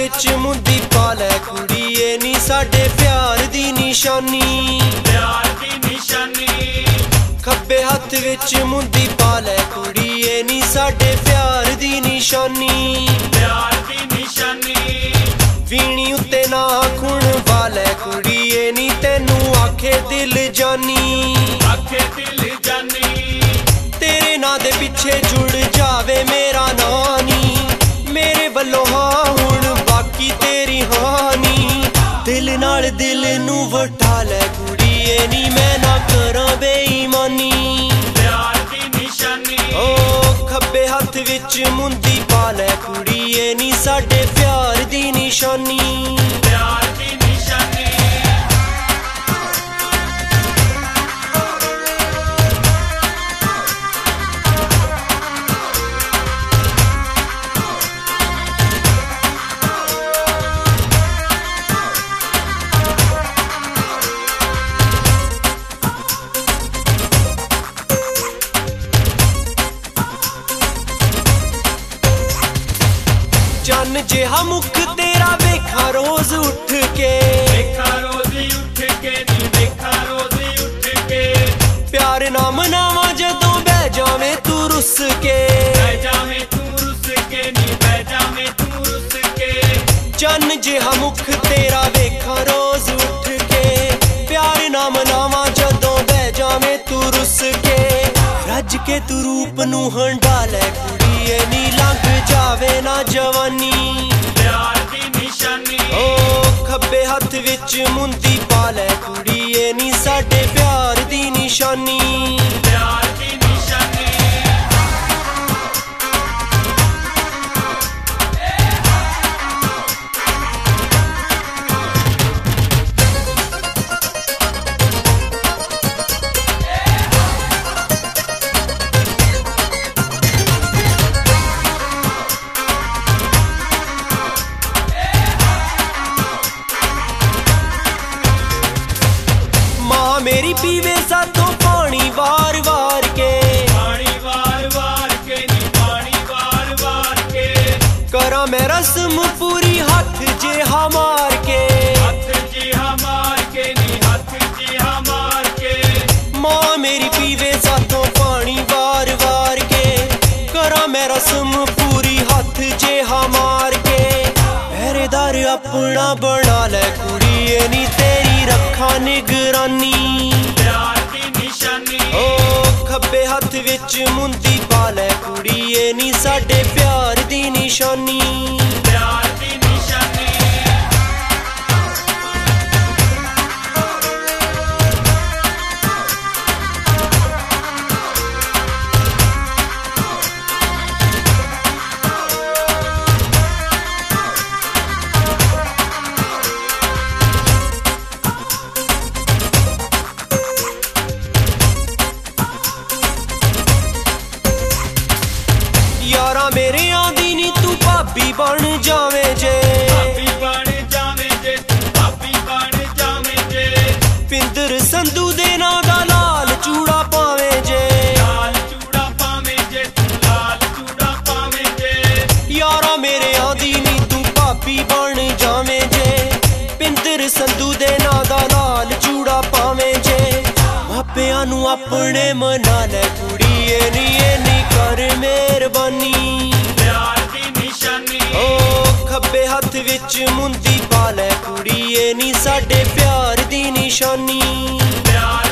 विच मुंदी पा लै कुड़िए नी साडे प्यार दी निशानी। खब्बे हत्थ विच मुंदी पा लै कुड़िए नी साडे प्यार दी निशानी। वीणी उत्ते नाखून वाले कुड़िए नी तेनू आखे दिल जानी। तेरे नां दे पिछे जुड़ जावे मेरा नानी। मेरे वल्लों हाँ हुण बाकी तेरी हानी। दिल नाल दिल नू वठा लै कुड़िए नी मैं ना करां बेईमानी। ओ खब्बे हत्थ विच मुंदी पा लै कुड़िए नी साडे प्यार दी निशानी। चन्न जिहा मुख तेरा वेखा रोज उठ के। प्यार ना मनावा जदों बह जावें तू रुस के। चन्न जिहा मुख तेरा वेखा रोज उठ के। प्यार ना मनावा जदों बह जावें तू रुस के। रज के तू रूप नू हंडा लै कुड़िए नी लंघ जावे ना जवानी। ओ खब्बे हत्थ विच मुंदी पा लै कुड़िए नी साडे प्यार दी निशानी। मेरी पीवे साथों पानी वार वार के। करा मैं रस्म पूरी हाथ जिहा मार के। मां मेरी पीवे साथों पानी वार वार के। करा मैं रस्म पूरी हाथ जिहा मार के। पहरेदार अपना बना लै कुड़िए नी तेरी रखा निगरानी। ओ खब्बे हत्थ विच मुंदी पा लै कुड़िए नी साडे प्यार दी निशानी। यारा मेरे आंदी नी तू भाभी बन जावे जे। पिंदर संधू दे नां दा लाल चूड़ा पावे जे। यारा मेरे आंदी नी तू भाभी बन जावे जे। पिंदर संधू दे नां दा लाल चूड़ा पावे जे। मापियां नू अपने मना लै कुड़िए नी कर मेहरबानी। ओ खब्बे हत्थ विच मुंदी पा लै कुड़िए नी साडे प्यार दी निशानी।